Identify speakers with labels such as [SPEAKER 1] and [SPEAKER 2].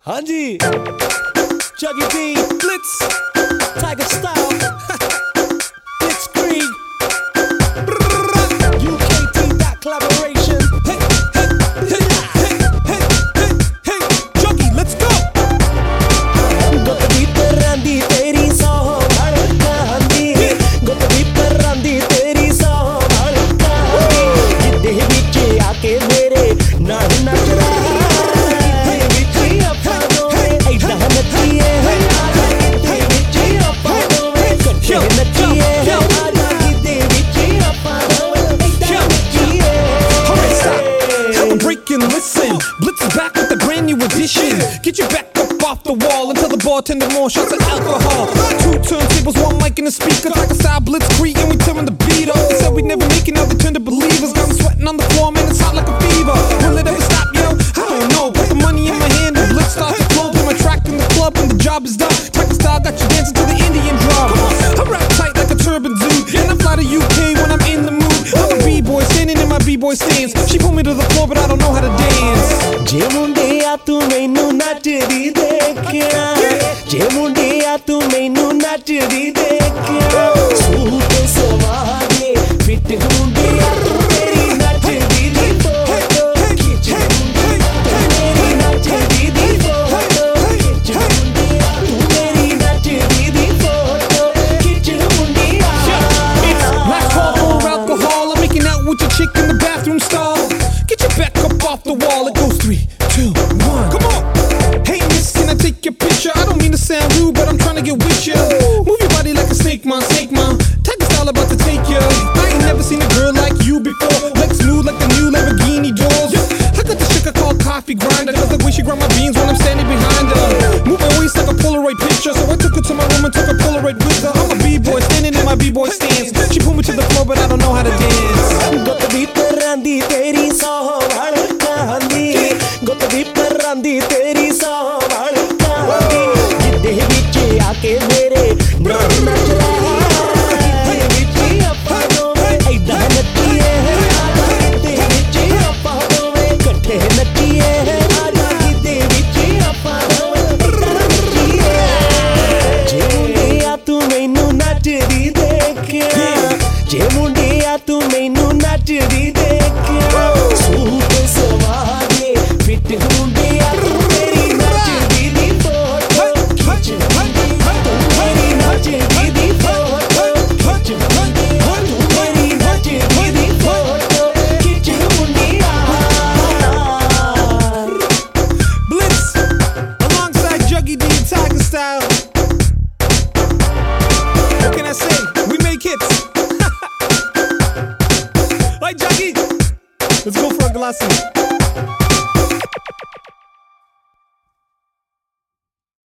[SPEAKER 1] हाँ जी, Juggy D, Blitz, Tiger Style, Blitzkrieg, UKT dot collaboration. Hey, hey, hey, hey, hey, hey, hey, Juggy, let's go. Gotvi parandi teri so bhalkandi, Gotvi parandi teri so bhalkandi, Gidde viche aake mere naal nach raha. Listen, Blitz is back with a brand new edition. Get you back up off the wall and tell the bartender more shots of alcohol. 2 turntables, 1 mic and a speaker, like a style Blitzkrieg, and we turn the beat up. They said we'd never make it, now they turn to believers. Got me sweating on the floor, man, it's hot like a fever. Will it ever stop, yo? I don't know. Put the money in my hand and Blitz starts to flow. Put my track in the club and the job is done. Tiger Style got you dancing to the Indian drum. I rap tight like a turban dude, and I fly to UK when I'm in the mood. I'm a b-boy standing in my b-boy stance. She pulled me to the floor, but I don't know how to dance. Je mundiya tu mainu nachdi dekhya, Je mundiya tu mainu nachdi dekhya, Suit sawage fit mundiya tu meri nachdi di photo, Khich mundiya tu meri nachdi di photo, Khich mundiya tu meri nachdi di photo, Khich mundiya. It's last call for alcohol. I'm making out with your chick in the bathroom stall. Get your back up off the wall. It goes 3, 2, 1. Come on. Hey miss, can I take your picture? I don't mean to sound rude, but I'm trying to get with you. Move your body like a snake, man, snake, man. Tiger Style about to take you. I ain't never seen a girl like you before. Legs smooth like the new Lamborghini doors. I got this chick I call coffee grinder, cause the way she grind my beans when I'm standing behind her. Move her waist like a Polaroid picture, so I took her to my room and took a Polaroid with her. I'm a b-boy standing in my b-boy stance. She pulled me to the floor, but I don't know how to dance. Gotvi parandi teri so bhalkandi, Gotvi parandi teri so bhalkandi, Gidde viche aake mere naal nach raha, Gidde viche appa dove aida nachiye, Gidde viche appa dove kathe nachiye, Gidde viche appa dove aida nachiye. Je mundiya tu mainu nachdi dekhya, Je mundiya tu mainu nachdi dekhya, Suit sawage fit mundiya tu meri nachdi di photo, Khich mundiya tu meri nachdi di photo, Khich mundiya tu meri nachdi di photo, Khich mundiya. Blitz alongside Juggy D and Tiger Style. What can I say? We make hits. Hey Juggy, let's go for a glassy.